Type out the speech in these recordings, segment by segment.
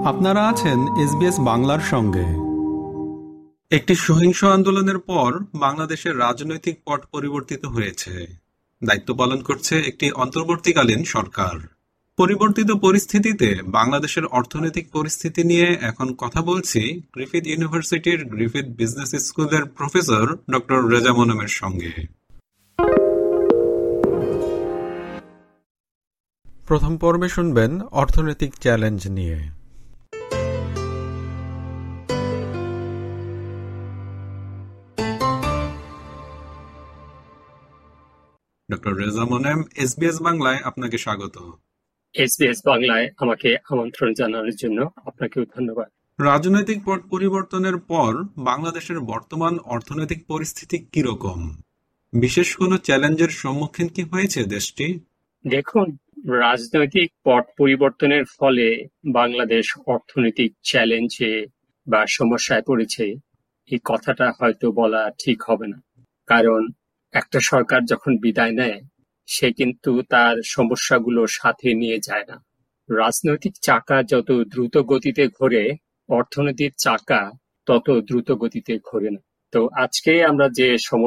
আপনারা আছেন এসবিএস বাংলার সঙ্গে। একটি সহিংস আন্দোলনের পর বাংলাদেশের রাজনৈতিক পট পরিবর্তিত হয়েছে। দায়িত্ব পালন করছে একটি অন্তর্বর্তীকালীন সরকার। পরিবর্তিত পরিস্থিতিতে বাংলাদেশের অর্থনৈতিক পরিস্থিতি নিয়ে এখন কথা বলছি গ্রিফিথ ইউনিভার্সিটির গ্রিফিথ বিজনেস স্কুলের প্রফেসর ডক্টর রেজা মোনেমের সঙ্গে। প্রথম পর্বে শুনবেন অর্থনৈতিক চ্যালেঞ্জ নিয়ে। ডক্টর রেজা মোনেম, এসবিএস বাংলায় আপনাকে স্বাগত। এসবিএস বাংলায় আমাকে আমন্ত্রণ জানানোর জন্য আপনাকেও ধন্যবাদ। রাজনৈতিক পট পরিবর্তনের পর বাংলাদেশের বর্তমান অর্থনৈতিক পরিস্থিতি কিরকম? বিশেষ কোনো চ্যালেঞ্জের সম্মুখীন কি হয়েছে দেশটি? দেখুন, রাজনৈতিক পট পরিবর্তনের ফলে বাংলাদেশ অর্থনৈতিক চ্যালেঞ্জে বা সমস্যায় পড়েছে, এই কথাটা হয়তো বলা ঠিক হবে না। কারণ একটা সরকার যখন বিদায় নেয়, সে কিন্তু তার সমস্যাগুলো সাথে নিয়ে যায় না। রাজনৈতিক চাকা যত দ্রুত গতিতে ঘোরে, অর্থনীতির চাকা তত দ্রুত গতিতে ঘোরে না। তো আজকে আমরা যে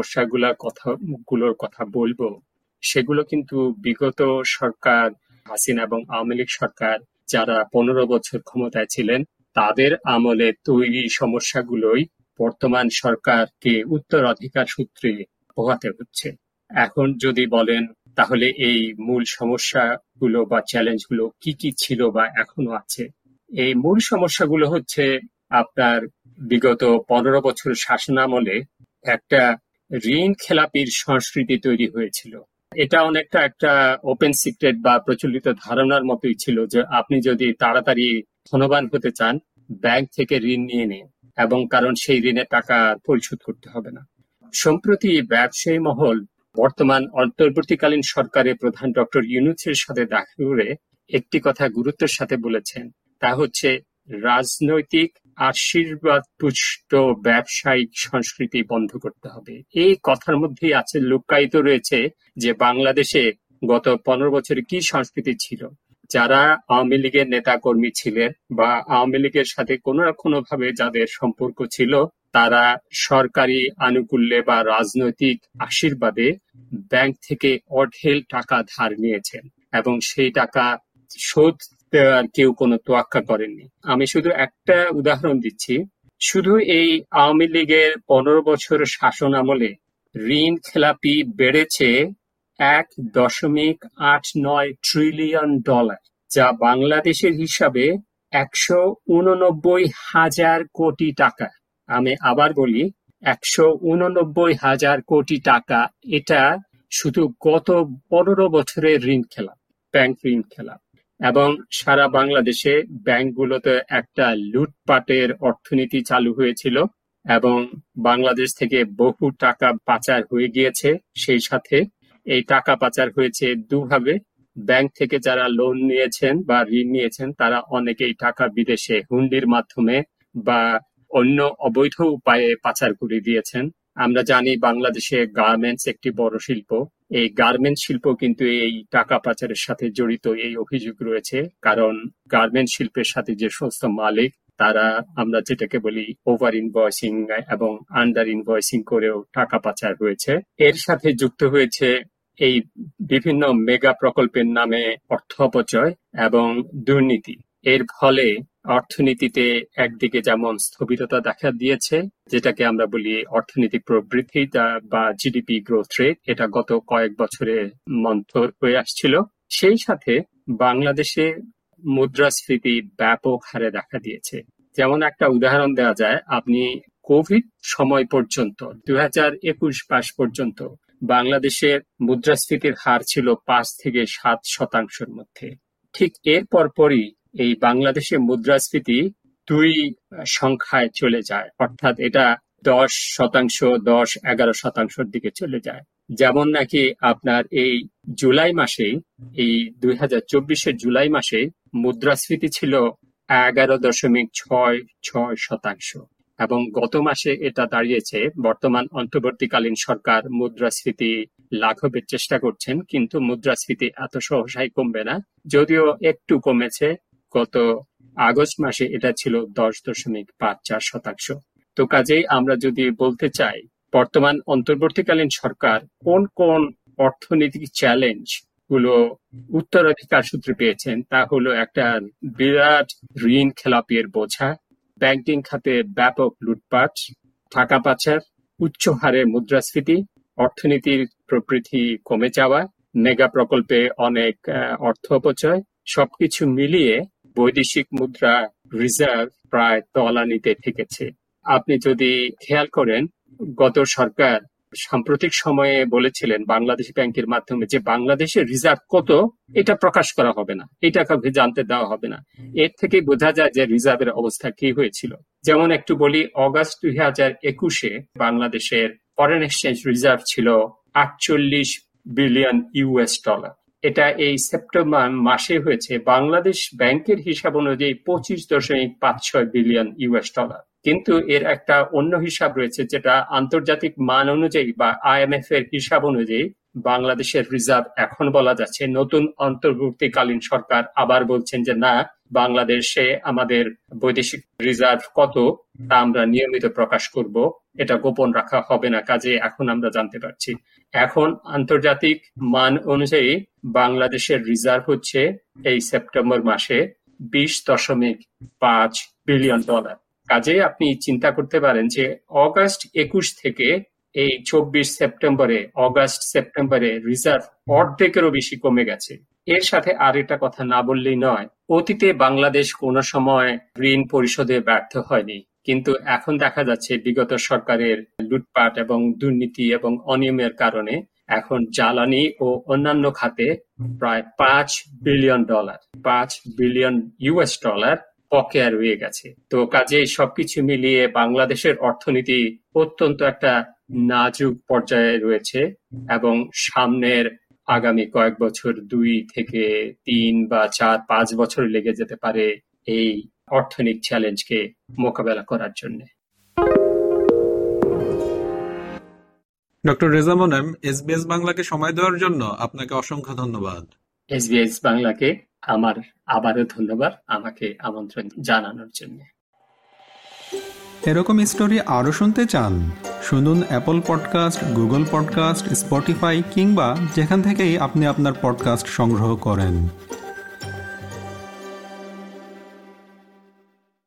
সমস্যাগুলোর কথা বলবো, সেগুলো কিন্তু বিগত সরকার, হাসিনা এবং আওয়ামী লীগ সরকার যারা 15 বছর ক্ষমতায় ছিলেন, তাদের আমলে তৈরি সমস্যাগুলোই বর্তমান সরকারকে উত্তরাধিকার সূত্রে পোহাতে হচ্ছে। এখন যদি বলেন তাহলে এই মূল সমস্যাগুলো বা চ্যালেঞ্জগুলো কি কি ছিল বা এখনো আছে, এই মূল সমস্যাগুলো হচ্ছে আপনার বিগত 15 বছর শাসনামলে একটা ঋণ খেলাপির সংস্কৃতি তৈরি হয়েছিল। এটা অনেকটা একটা ওপেন সিক্রেট বা প্রচলিত ধারণার মতোই ছিল যে আপনি যদি তাড়াতাড়ি ধনবান হতে চান, ব্যাংক থেকে ঋণ নিয়ে নিন, এবং কারণ সেই ঋণের টাকা পরিশোধ করতে হবে না। সম্প্রতি ব্যবসায়ী মহল বর্তমান অন্তর্বর্তীকালীন সরকারের প্রধান ডক্টর ইউনূসের সাথে দেখা করে একটি কথা গুরুত্বের সাথে বলেছেন, তা হচ্ছে রাজনৈতিক আশীর্বাদ পুষ্ট ব্যবসায়িক সংস্কৃতি বন্ধ করতে হবে। এই কথার মধ্যেই আছে, লুকায়িত রয়েছে যে বাংলাদেশে গত 15 বছরে কি সংস্কৃতি ছিল। যারা আওয়ামী লীগের নেতা কর্মী ছিলেন বা আওয়ামী লীগের সাথে কোনো না কোনো ভাবে যাদের সম্পর্ক ছিল, তারা সরকারি আনুকূল্যে বা রাজনৈতিক আশীর্বাদে ব্যাংক থেকে অঢেল টাকা ধার নিয়েছেন এবং সেই টাকা শোধ দেওয়ার কেউ কোনো তোয়াক্কা করেননি। আমি শুধু একটা উদাহরণ দিচ্ছি। শুধু এই আওয়ামী লীগের 15 বছর শাসন আমলে ঋণ খেলাপি বেড়েছে $1.89 ট্রিলিয়ন, যা বাংলাদেশের হিসাবে 189,000 কোটি টাকা। আমি আবার বলি, 189,000 কোটি টাকা। এটা শুধু গত 15 বছরের ঋণ খেলা, ব্যাংক ঋণ খেলা। এবং সারা বাংলাদেশে ব্যাংকগুলোতে একটা লুটপাটের অর্থনীতি চালু হয়েছিল এবং বাংলাদেশ থেকে বহু টাকা পাচার হয়ে গিয়েছে। সেই সাথে এই টাকা পাচার হয়েছে দুভাবে। ব্যাংক থেকে যারা লোন নিয়েছেন বা ঋণ নিয়েছেন, তারা অনেকেই টাকা বিদেশে হুন্ডির মাধ্যমে বা অন্য অবৈধ উপায়ে পাচার করে দিয়েছেন। আমরা জানি বাংলাদেশে গার্মেন্টস একটি বড় শিল্প। এই গার্মেন্টস শিল্প কিন্তু এই টাকা পাচারের সাথে জড়িত, এই অভিযোগ রয়েছে। কারণ গার্মেন্টস শিল্পের সাথে যে সমস্ত মালিক, তারা আমরা যেটাকে বলি ওভার ইনভয়েসিং এবং আন্ডার ইনভয়েসিং করেও টাকা পাচার হয়েছে। এর সাথে যুক্ত হয়েছে এই বিভিন্ন মেগা প্রকল্পের নামে অর্থ অপচয় এবং দুর্নীতি। এর ফলে অর্থনীতিতে একদিকে যেমন স্থবিরতা দেখা দিয়েছে, যেটাকে আমরা বলি অর্থনৈতিক প্রবৃদ্ধি বা জিডিপি গ্রোথ রেট, এটা গত কয়েক বছরে মন্থর হয়ে আসছিল। সেই সাথে বাংলাদেশে মুদ্রাস্ফীতি ব্যাপক হারে দেখা দিয়েছে। যেমন একটা উদাহরণ দেওয়া যায়, আপনি কোভিড সময় পর্যন্ত 2021 পর্যন্ত বাংলাদেশের মুদ্রাস্ফীতির হার ছিল 5 থেকে 7% মধ্যে। ঠিক এর পরপরই এই বাংলাদেশের মুদ্রাস্ফীতি 2 সংখ্যায় চলে যায়, অর্থাৎ এটা 10%, 10-11% দিকে চলে যায়। যেমন নাকি আপনার এই জুলাই মাসে, এই 2024 জুলাই মাসে মুদ্রাস্ফীতি ছিল 11.66%, এবং গত মাসে এটা দাঁড়িয়েছে। বর্তমান অন্তর্বর্তীকালীন সরকার মুদ্রাস্ফীতি লাঘবের চেষ্টা করছেন, কিন্তু মুদ্রাস্ফীতি এত সহসাই কমবে না, যদিও একটু কমেছে। গত আগস্ট মাসে এটা ছিল 10.54%। তো কাজেই আমরা যদি বলতে চাই বর্তমান অন্তর্বর্তীকালীন সরকার কোন কোন অর্থনৈতিক চ্যালেঞ্জ গুলো উত্তরাধিকার সূত্রে পেয়েছেন, তা হলো একটা বিরাট ঋণ খেলাপির বোঝা, ব্যাংকিং খাতে ব্যাপক লুটপাট, টাকা পাচার, উচ্চ হারে মুদ্রাস্ফীতি, অর্থনীতির প্রবৃদ্ধি কমে যাওয়া, মেগা প্রকল্পে অনেক অর্থ অপচয়, সবকিছু মিলিয়ে বৈদেশিক মুদ্রা রিজার্ভ প্রায় তলানিতে ঠেকেছে। আপনি যদি খেয়াল করেন, গত সরকার সাম্প্রতিক সময়ে বলেছিলেন বাংলাদেশ ব্যাংকের মাধ্যমে যে বাংলাদেশের রিজার্ভ কত এটা প্রকাশ করা হবে না, এটা কাউকে জানতে দেওয়া হবে না। এর থেকে বোঝা যায় যে রিজার্ভের অবস্থা কি হয়েছিল। যেমন একটু বলি, অগাস্ট 2021-এ বাংলাদেশের ফরেন এক্সচেঞ্জ রিজার্ভ ছিল $48 বিলিয়ন। এটা এই সেপ্টেম্বর মাসে হয়েছে বাংলাদেশ ব্যাংকের হিসাব অনুযায়ী $25.56 বিলিয়ন। কিন্তু এর একটা অন্য হিসাব রয়েছে, যেটা আন্তর্জাতিক মান অনুযায়ী বা IMF এর হিসাব অনুযায়ী বাংলাদেশের রিজার্ভ এখন বলা যাচ্ছে। নতুন অন্তর্বর্তীকালীন সরকার আবার বলছেন যে না, বাংলাদেশে আমাদের বৈদেশিক রিজার্ভ কত তা আমরা নিয়মিত প্রকাশ করব, এটা গোপন রাখা হবে না। কাজে এখন আমরা জানতে পারছি এখন আন্তর্জাতিক মান অনুযায়ী বাংলাদেশের রিজার্ভ হচ্ছে এই সেপ্টেম্বর মাসে $20.5 বিলিয়ন। কাজে আপনি চিন্তা করতে পারেন যে অগাস্ট 21 থেকে এই 24 সেপ্টেম্বরে, অগাস্ট সেপ্টেম্বরে রিজার্ভ অর্ধেকেরও বেশি কমে গেছে। এর সাথে আর একটা কথা না বললেই নয়, অতীতে বাংলাদেশ কোনো সময় ঋণ পরিশোধে ব্যর্থ হয়নি, কিন্তু এখন দেখা যাচ্ছে বিগত সরকারের লুটপাট এবং দুর্নীতি এবং অনিয়মের কারণে এখন জ্বালানি ও অন্যান্য খাতে প্রায় $5 বিলিয়ন বকেয়া রয়ে গেছে। তো কাজে সবকিছু মিলিয়ে বাংলাদেশের অর্থনীতি অত্যন্ত একটা নাজুক পর্যায়ে রয়েছে এবং সামনের আগামী কয়েক বছর 2 থেকে 3 বা 4, 5 বছর লেগে যেতে পারে এই অর্থনৈতিক চ্যালেঞ্জকে মোকাবেলা করার জন্য। ডক্টর রেজা মোনেম, SBS বাংলাকে সময় দেওয়ার জন্য আপনাকে অসংখ্য ধন্যবাদ। SBS বাংলাকে আমার আবারও ধন্যবাদ আমাকে আমন্ত্রণ জানানোর জন্য। এরকম স্টোরি আরও শুনতে চান? শুনুন Apple podcast, Google podcast, Spotify কিংবা যেখান থেকেই আপনি আপনার পডকাস্ট সংগ্রহ করেন।